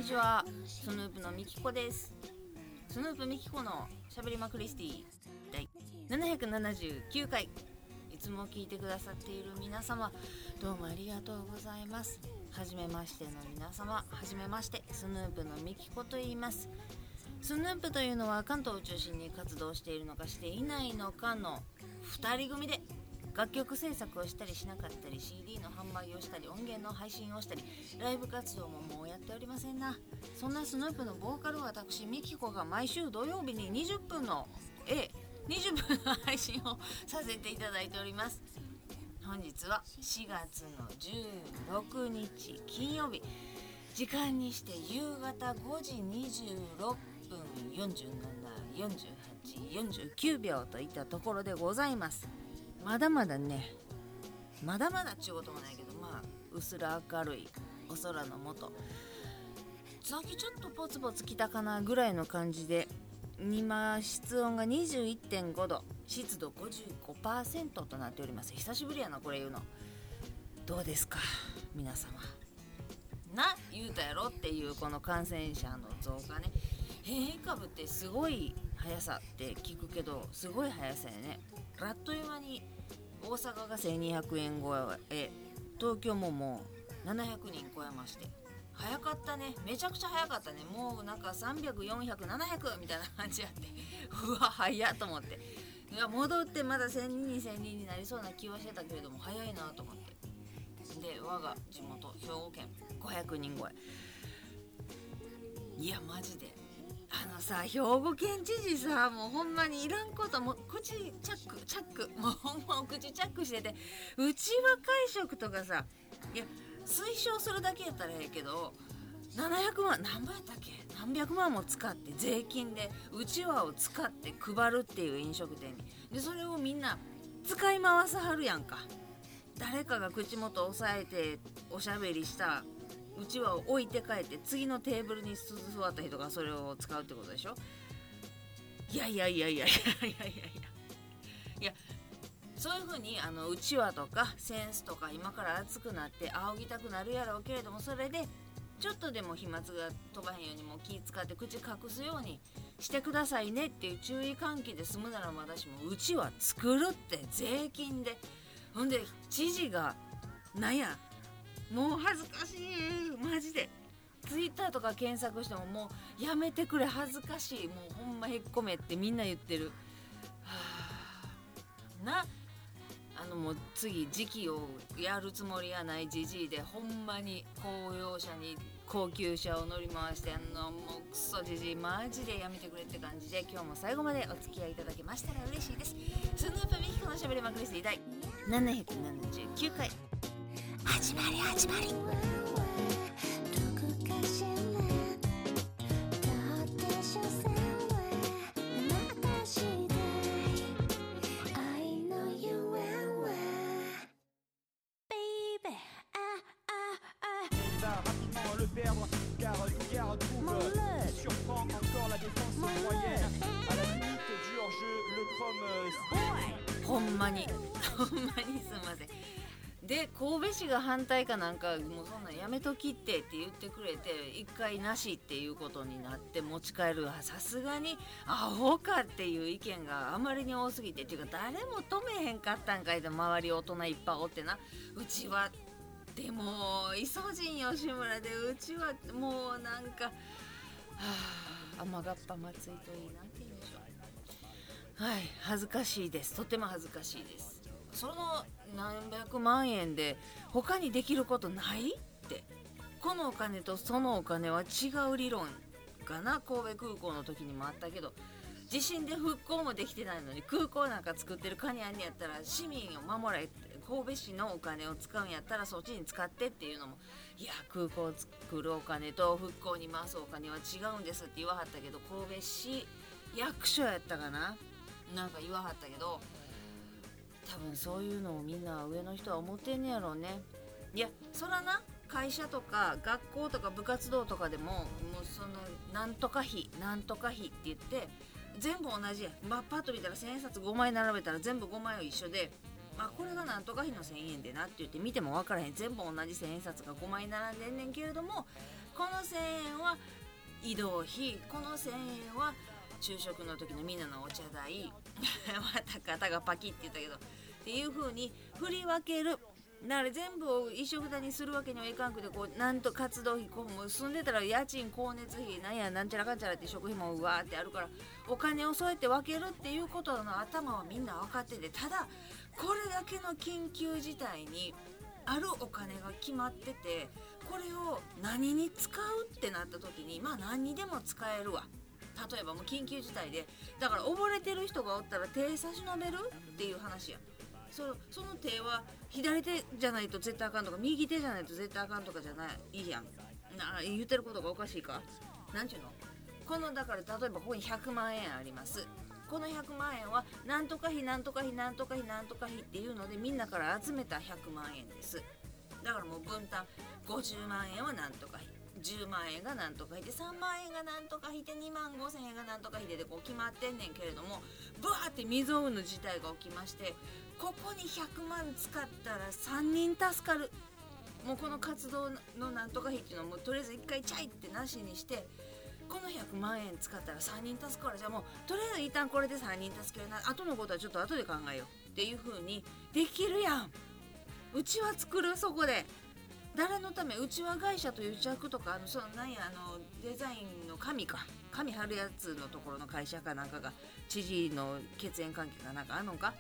ちは、スヌープのみきこです。スヌープみきこのしゃべりまクリスティ第779回、いつも聞いてくださっている皆様、どうもありがとうございます。はじめましての皆様、はじめまして。スヌープのみきこと言います。スヌープというのは関東を中心に活動しているのかしていないのかの2人組で、楽曲制作をしたりしなかったり、 CD の販売をしたり、音源の配信をしたり、ライブ活動ももうやっておりませんな。そんなスヌープのボーカル私みきこが毎週土曜日に20分の配信をさせていただいております。本日は4月の16日金曜日、時間にして夕方5時26分47、48、49秒といったところでございます。まだまだね、まだまだっちゅうこともないけど、うすら明るいお空の下、さっきちょっとポツポツ来たかなぐらいの感じで、今室温が 21.5 度、湿度 55% となっております。久しぶりやなこれ言うの。どうですか皆様な、言うたやろっていう、この感染者の増加ね。変異株ってすごい速さって聞くけど、すごい速さやね。あっという間に大阪が1200円超え、東京ももう700人超えまして、早かったね。めちゃくちゃ早かったね。もうなんか300、400、700みたいな感じやって、うわ早っと思って、いや戻ってまだ1000人2000人になりそうな気はしてたけれども、早いなと思って。で、我が地元兵庫県500人超え。いやマジで兵庫県知事さ、もうほんまにいらんこと、もう口チャックもうほんまお口チャックしてて、うちは会食とかさ、いや推奨するだけやったらええけど、700万何倍やったっけ、何百万も使って税金でうちわを使って配るっていう飲食店に、でそれをみんな使い回さはるやんか。誰かが口元を押さえておしゃべりしたうちわを置いて帰って、次のテーブルに座った人がそれを使うってことでしょ。いやそういう風にうちわとかセンスとか今から暑くなって仰ぎたくなるやろうけれども、それでちょっとでも飛沫が飛ばへんようにも気使って口隠すようにしてくださいねっていう注意喚起で済むならまだしも、うちわ作るって税金で、ほんで知事がなんや、もう恥ずかしいマジで。ツイッターとか検索してももうやめてくれ、恥ずかしい、もうほんまへっこめってみんな言ってる。もう次時期をやるつもりはないじじいで、ほんまに公用車に高級車を乗り回してもうクソじじい、マジでやめてくれって感じで、今日も最後までお付き合いいただけましたら嬉しいです。スヌープミキコのしゃべりまくりスティ第779回始まり。ほんまにすんません。で、神戸市が反対かなんか、もうそんなんやめときって言ってくれて、一回なしっていうことになって持ち帰る。さすがにアホかっていう意見があまりに多すぎて、っていうか誰も止めへんかったんかいで、周り大人いっぱいおってな。うちはでもイソジン吉村で、うちはもうなんか甘がっぱ松井といいなって言うんでしょう。はい、恥ずかしいです。とても恥ずかしいです。その何百万円で他にできることないって、このお金とそのお金は違う理論かな。神戸空港の時にもあったけど、地震で復興もできてないのに空港なんか作ってるカニあんにやったら、市民を守れって、神戸市のお金を使うんやったらそっちに使ってっていうのも、いや空港を作るお金と復興に回すお金は違うんですって言わはったけど、神戸市役所やったかな、なんか言わはったけど、多分そういうのをみんな上の人は思ってんねやろうね。いやそらな、会社とか学校とか部活動とかでも、もうそのなんとか費って言って全部同じや。パッと見たら1000円札5枚並べたら全部5枚は一緒で、これがなんとか費の1000円でなって言って見ても分からへん。全部同じ1000円札が5枚並んでんねんけれども、 この1000円は移動費、この1000円は昼食の時のみんなのお茶代また肩がパキって言ったけどっていう風に振り分ける。だから全部を一緒くたにするわけにはいかんくて、こうなんと活動費、こうもう住んでたら家賃光熱費なんやなんちゃらかんちゃらって食費もうわーってあるから、お金をそうやって分けるっていうことの頭はみんな分かってて、ただこれだけの緊急事態にあるお金が決まってて、これを何に使うってなった時に、まあ何にでも使えるわ。例えばもう緊急事態でだから溺れてる人がおったら手差し伸べるっていう話や。その手は左手じゃないと絶対あかんとか、右手じゃないと絶対あかんとかじゃないいいやん。言ってることがおかしいか。なんちゅうの、このだから例えばここに100万円あります。この100万円はなんとか費なんとか費なんとか費なんとか費っていうのでみんなから集めた100万円です。だからもう分担、50万円はなんとか費、10万円がなんとか費で、3万円がなんとか費で、2万5千円がなんとか費でこう決まってんねんけれども、ブワーって未曾有の事態が起きまして、ここに100万使ったら3人助かる。もうこの活動のなんとか費っていうのはもうとりあえず1回チャイってなしにして、この100万円使ったら3人助かる。じゃあもうとりあえず一旦これで3人助けるな、後のことはちょっと後で考えようっていう風にできるやん。うちは作る。そこで誰のため、うちは会社という着とかそのなんやデザインの紙貼るやつのところの会社かなんかが知事の血縁関係かなんかあんのか。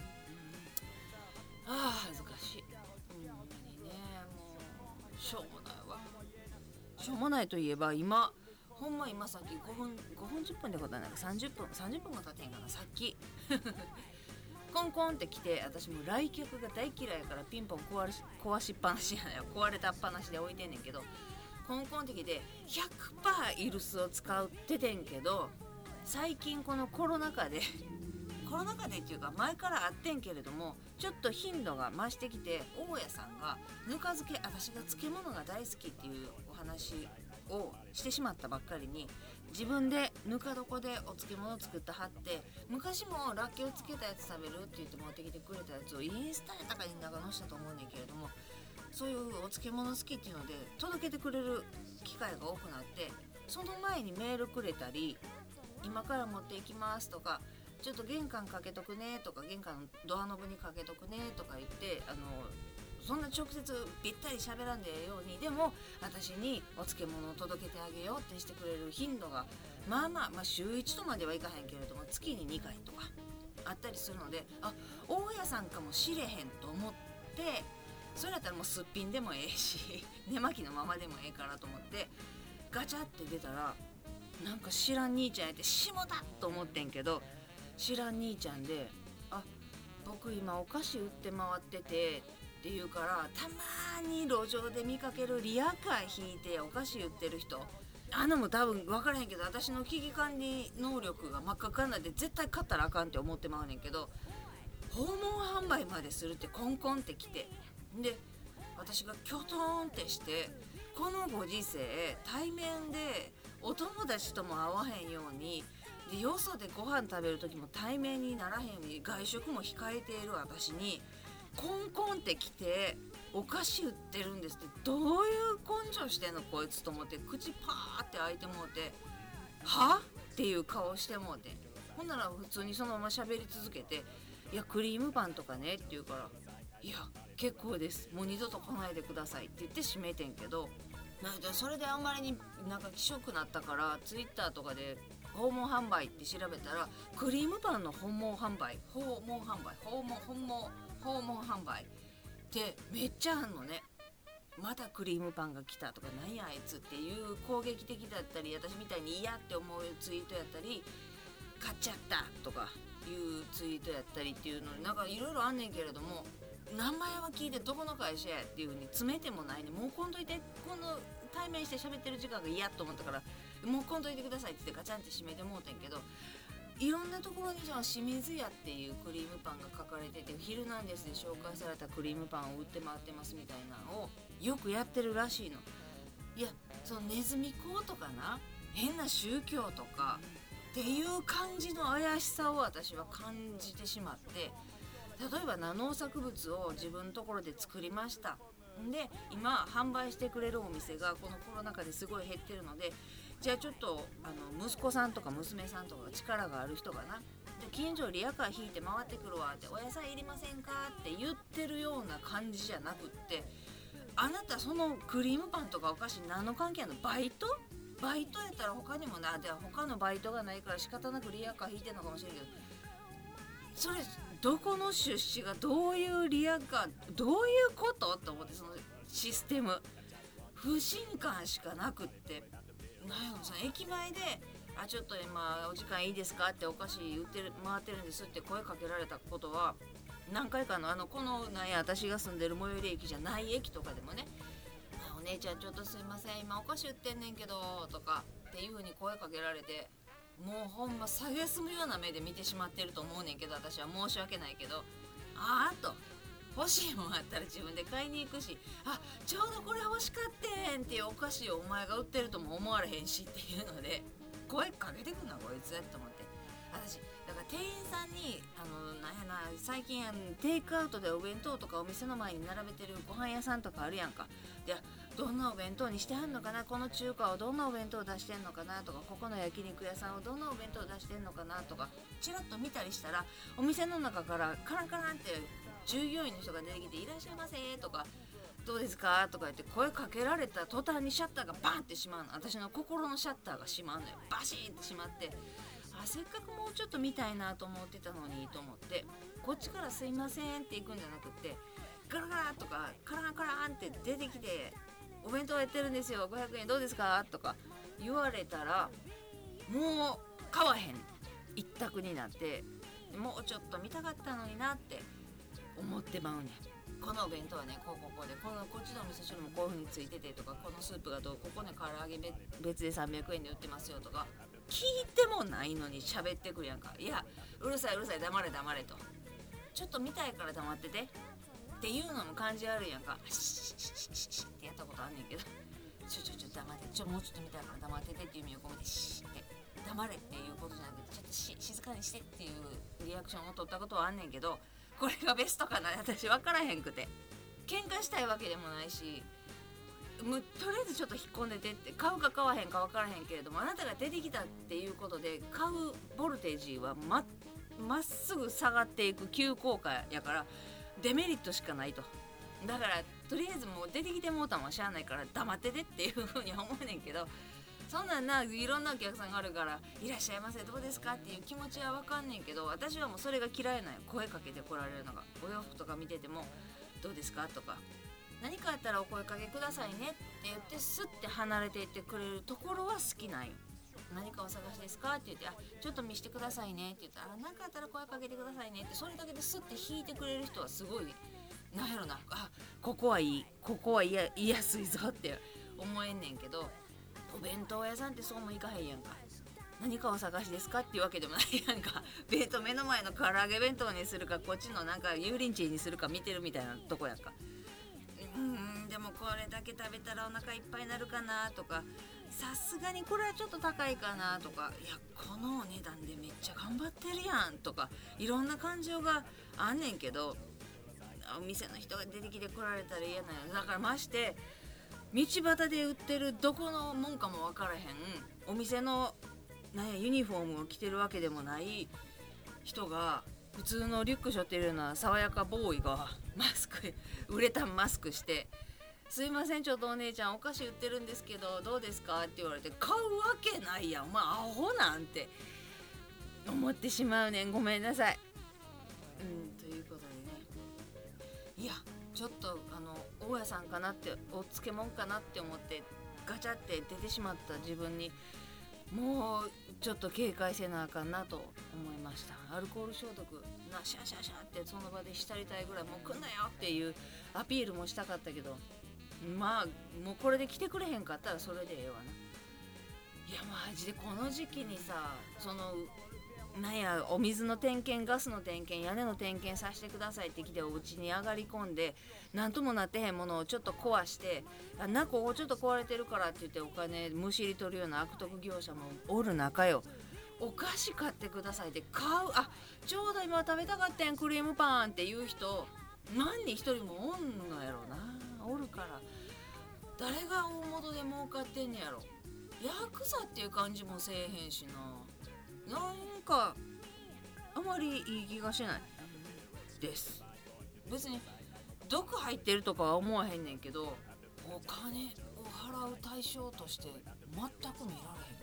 恥ずかしい。ほんまにね、もうしょうもないわ。しょうもないといえば今さっき5分10分でことはないか、30分も経てんかな。さっきコンコンって来て、私も来客が大嫌いやからピンポン壊しっぱなしやなよ、壊れたっぱなしで置いてんねんけど、コンコンって来て 100% イルスを使っててんけど、最近このコロナ禍でっていうか前からあってんけれども、ちょっと頻度が増してきて、大家さんがぬか漬け、私が漬物が大好きっていうお話をしてしまったばっかりに、自分でぬか床でお漬物作ってはって、昔もらっきょうつけたやつ食べるって言って持ってきてくれたやつをインスタやったかに載したと思うねんけれども、そういうお漬物好きっていうので届けてくれる機会が多くなって、その前にメールくれたり、今から持っていきますとか、ちょっと玄関かけとくねとか、玄関のドアノブにかけとくねとか言って、そんな直接ぴったり喋らんでええように、でも私にお漬物を届けてあげようってしてくれる頻度がまあ週1とまではいかへんけれども月に2回とかあったりするので、大家さんかもしれへんと思って、それやったらもうすっぴんでもええし寝巻きのままでもええからと思ってガチャって出たら、なんか知らん兄ちゃんやって、しもたと思ってんけど、知らん兄ちゃんで、僕今お菓子売って回っててって言うから、たまに路上で見かけるリアカー引いてお菓子売ってる人、も多分分からへんけど、私の危機管理能力が真っ赤っかになって絶対買ったらあかんって思ってまうねんけど、訪問販売までするってコンコンって来て、で私がキョトーンってして、このご時世対面でお友達とも会わへんように、でよそでご飯食べる時も対面にならへんように外食も控えている私にコンコンって来てお菓子売ってるんですって、どういう根性してんのこいつと思って、口パーって開いてもうて、はっていう顔してもうて、ほんなら普通にそのまま喋り続けて、いやクリームパンとかねって言うから、いや結構です、もう二度と来ないでくださいって言って閉めてんけど、それであんまりになんか気色なったから、ツイッターとかで訪問販売って調べたら、クリームパンの訪問販売ってめっちゃあんのね。またクリームパンが来たとか、なんやあいつっていう攻撃的だったり、私みたいに嫌って思うツイートやったり、買っちゃったとかいうツイートやったりっていうのに、なんかいろいろあんねんけれども、名前は聞いてどこの会社やっていう風に詰めてもないね。もうこんといて、この対面して喋ってる時間が嫌と思ったから、もうこんといてくださいって言ってガチャンって閉めてもうてんけど、いろんなところにじゃあ清水屋っていうクリームパンが書かれてて、ヒルナンデスで紹介されたクリームパンを売って回ってますみたいなのをよくやってるらしいの。いや、そのネズミ講とかな、変な宗教とかっていう感じの怪しさを私は感じてしまって、例えば農作物を自分のところで作りました。 で今販売してくれるお店がこのコロナ禍ですごい減ってるので、じゃあちょっと息子さんとか娘さんとか力がある人がな、で近所リヤカー引いて回ってくるわって、お野菜いりませんかって言ってるような感じじゃなくって、あなたそのクリームパンとかお菓子何の関係あるの？バイトやったら他にもな、で他のバイトがないから仕方なくリヤカー引いてんのかもしれんけど、それどこの出資がどういうリヤカー、どういうことと思って、そのシステム不信感しかなくって、なんやろ、その駅前でちょっと今お時間いいですかってお菓子売ってる回ってるんですって声かけられたことは何回かこのなんや私が住んでる最寄り駅じゃない駅とかでもね、お姉ちゃんちょっとすいません今お菓子売ってんねんけどとかっていう風に声かけられて、もうほんま蔑むような目で見てしまってると思うねんけど、私は申し訳ないけど、と欲しいもんあったら自分で買いに行くし、ちょうどこれ欲しかってんっていうお菓子をお前が売ってるとも思われへんしっていうので声かけてくんなこいつと思って、私だから店員さんになんやな、最近テイクアウトでお弁当とかお店の前に並べてるご飯屋さんとかあるやんか。でどんなお弁当にしてはんのかな、この中華をどんなお弁当出してんのかなとか、ここの焼肉屋さんをどんなお弁当出してんのかなとかチラッと見たりしたら、お店の中からカランカランって従業員の人が出てきていらっしゃいませとかどうですかとか言って声かけられた途端にシャッターがバンって閉まるの。私の心のシャッターが閉まるのよ。バシーって閉まって、せっかくもうちょっと見たいなと思ってたのにと思って、こっちからすいませんって行くんじゃなくってガラガラとかカランカランって出てきて、お弁当やってるんですよ500円どうですかとか言われたらもう買わへん一択になって、もうちょっと見たかったのになって思ってまうねん。このお弁当はねこうでこっちのお味噌汁もこういう風についててとか、このスープがどう、ここね唐揚げ別で300円で売ってますよとか聞いてもないのに喋ってくるやんか。いやうるさいうるさい黙れ黙れと、ちょっと見たいから黙っててっていうのも感じ悪いやんか。シッシッシッシッシッってやったことあんねんけど、ちょ黙ってもうちょっと見たいから黙っててっていう意味を込めてシッって黙れっていうことじゃなくて、ちょっと静かにしてっていうリアクションを取ったことはあんねんけど、これがベストかな私分からへんくて、喧嘩したいわけでもないし、もうとりあえずちょっと引っ込んでてって、買うか買わへんか分からへんけれども、あなたが出てきたっていうことで買うボルテージはまっすぐ下がっていく急降下やからデメリットしかないと。だからとりあえずもう出てきてもうたんはしゃあないから黙っててっていう風に思うねんけど、そんなんないろんなお客さんがあるからいらっしゃいませどうですかっていう気持ちは分かんねんけど、私はもうそれが嫌いなんよ。声かけてこられるのが。お洋服とか見ててもどうですかとか何かあったらお声かけくださいねって言ってスッて離れていってくれるところは好きなんよ。何かお探しですかって言ってちょっと見してくださいねって言ったら何かあったら声かけてくださいねって、それだけでスッて引いてくれる人はすごいなんやろな、ここはいい、ここは言いやすいぞって思えんねんけど、お弁当屋さんってそうもいかへんやんか。何かお探しですかっていうわけでもないやんか。目の前の唐揚げ弁当にするかこっちのなんか油淋鶏にするか見てるみたいなとこやんか。でもこれだけ食べたらお腹いっぱいになるかなとか、さすがにこれはちょっと高いかなとか、いやこのお値段でめっちゃ頑張ってるやんとか、いろんな感情があんねんけど、お店の人が出てきて来られたら嫌なの。だからまして道端で売ってるどこのもんかも分からへんお店のなんやユニフォームを着てるわけでもない人が普通のリュック背負ってるような爽やかボーイがウレタンマスクしてすいませんちょっとお姉ちゃんお菓子売ってるんですけどどうですかって言われて、買うわけないやん、アホなんて思ってしまうねん。ごめんなさい。ということでね、いやちょっと大家さんかなってお漬物かなって思ってガチャって出てしまった自分にもうちょっと警戒せなあかんなと思いました。アルコール消毒なシャンシャンシャンってその場でしたりたいぐらい、もう来んなよっていうアピールもしたかったけど、もうこれで来てくれへんかったらそれでええわな。いやマジでこの時期にさ、なんやお水の点検ガスの点検屋根の点検させてくださいって来てお家に上がり込んでなんともなってへんものをちょっと壊してここちょっと壊れてるからって言ってお金むしり取るような悪徳業者もおる中よ。お菓子買ってくださいって買う、ちょうど今食べたかったんクリームパンっていう人何人一人もおんのやろな。 おるから、誰が大元で儲かってんねやろ。ヤクザっていう感じもせえへんしな、なんかあまりいい気がしないです。別に毒入ってるとかは思わへんねんけど、お金を払う対象として全く見られへんけどな。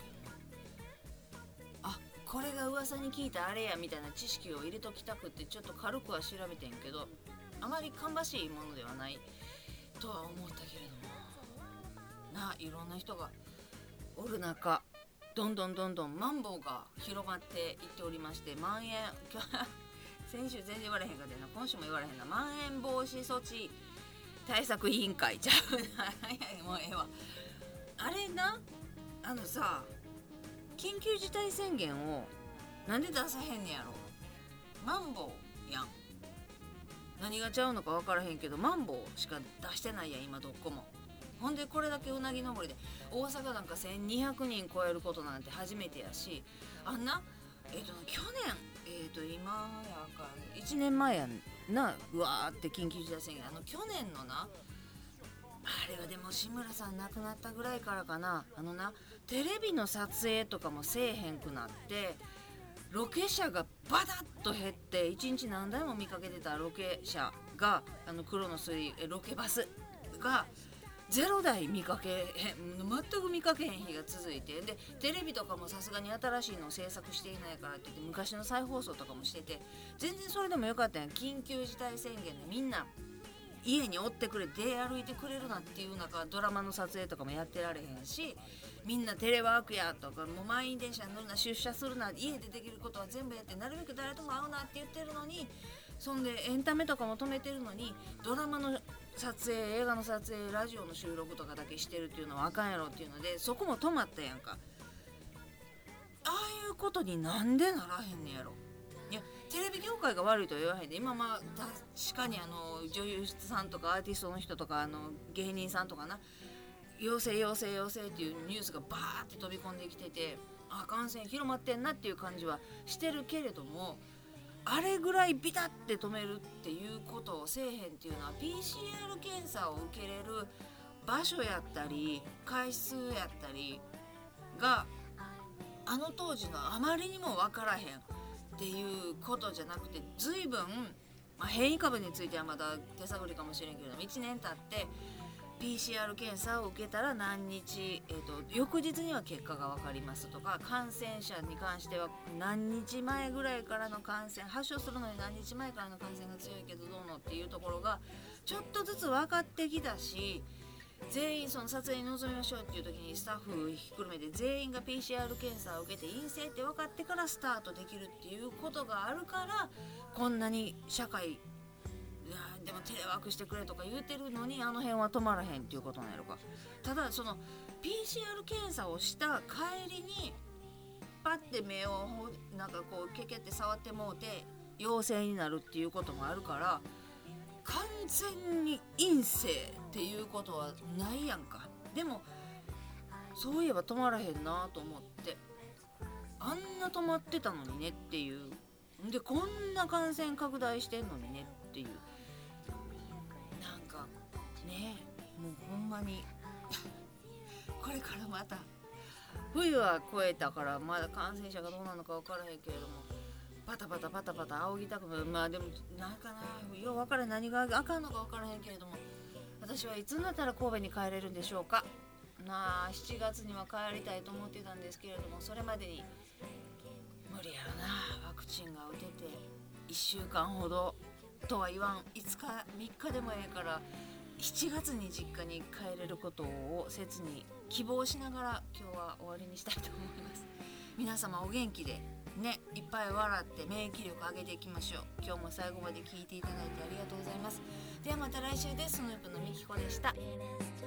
あ、これが噂に聞いたあれやみたいな知識を入れときたくってちょっと軽くは調べてんけど、あまり芳しいものではないとは思ったけれどもな、いろんな人がおる中、どんどんマンボウが広まっていっておりまして、先週全然言われへんかったな、今週も言われへんな、まん延防止措置対策委員会ちゃうなもうええわ。あれな、さ、緊急事態宣言をなんで出さへんねやろ。マンボウやん。何がちゃうのか分からへんけど、マンボウしか出してないやん今どこも。ほんでこれだけうなぎ登りで大阪なんか1200人超えることなんて初めてやし、あんな去年今やか1年前やな、うわーって緊急事態宣言、去年のな、あれはでも志村さん亡くなったぐらいからかな、テレビの撮影とかもせえへんくなって、ロケ車がバタッと減って、1日何台も見かけてたロケ車が黒のロケバスが0台見かけへん、全く見かけへん日が続いて、でテレビとかもさすがに新しいのを制作していないからって言って昔の再放送とかもしてて、全然それでもよかったやん。緊急事態宣言でみんな家におってくれ、出歩いてくれるなっていう中、ドラマの撮影とかもやってられへんし、みんなテレワークやとか、もう満員電車に乗るな、出社するな、家でできることは全部やって、なるべく誰とも会うなって言ってるのに、そんでエンタメとかも止めてるのに、ドラマの撮影、映画の撮影、ラジオの収録とかだけしてるっていうのはあかんやろっていうので、そこも止まったやんか。ああいうことになんでならへんねやろ。いや、テレビ業界が悪いとは言わへんで、今確かに女優さんとかアーティストの人とか芸人さんとかな、陽性っていうニュースがバーって飛び込んできてて、感染広まってんなっていう感じはしてるけれども、あれぐらいビタって止めるっていうことをせえへんっていうのは、 PCR 検査を受けれる場所やったり回数やったりが当時のあまりにも分からへんっていうことじゃなくて、随分、変異株についてはまだ手探りかもしれんけれども、1年経ってPCR 検査を受けたら何日、翌日には結果が分かりますとか、感染者に関しては何日前ぐらいからの感染、発症するのに何日前からの感染が強いけどどうのっていうところがちょっとずつ分かってきたし、全員その撮影に臨みましょうっていう時にスタッフひっくるめて全員が PCR 検査を受けて陰性って分かってからスタートできるっていうことがあるから、こんなに社会でもテレワークしてくれとか言うてるのに、あの辺は止まらへんっていうことなんやろか。ただその PCR 検査をした帰りにパッて目をなんかこうケケって触ってもうて陽性になるっていうこともあるから、完全に陰性っていうことはないやんか。でもそういえば止まらへんなと思って、あんな止まってたのにねっていう、でこんな感染拡大してんのにねっていう、なんかね、もうほんまにこれからまた冬は越えたから、まだ感染者がどうなのか分からへんけれども、パタパタ仰ぎたくも、でもなんかな、よう分からへん、何があかんのか分からへんけれども、私はいつになったら神戸に帰れるんでしょうか。7月には帰りたいと思ってたんですけれども、それまでに無理やろな。ワクチンが打てて1週間ほどとは言わん、5日3日でもええから7月に実家に帰れることを切に希望しながら今日は終わりにしたいと思います。皆様お元気でね、いっぱい笑って免疫力上げていきましょう。今日も最後まで聞いていただいてありがとうございます。ではまた来週です。スヌープのみきこでした。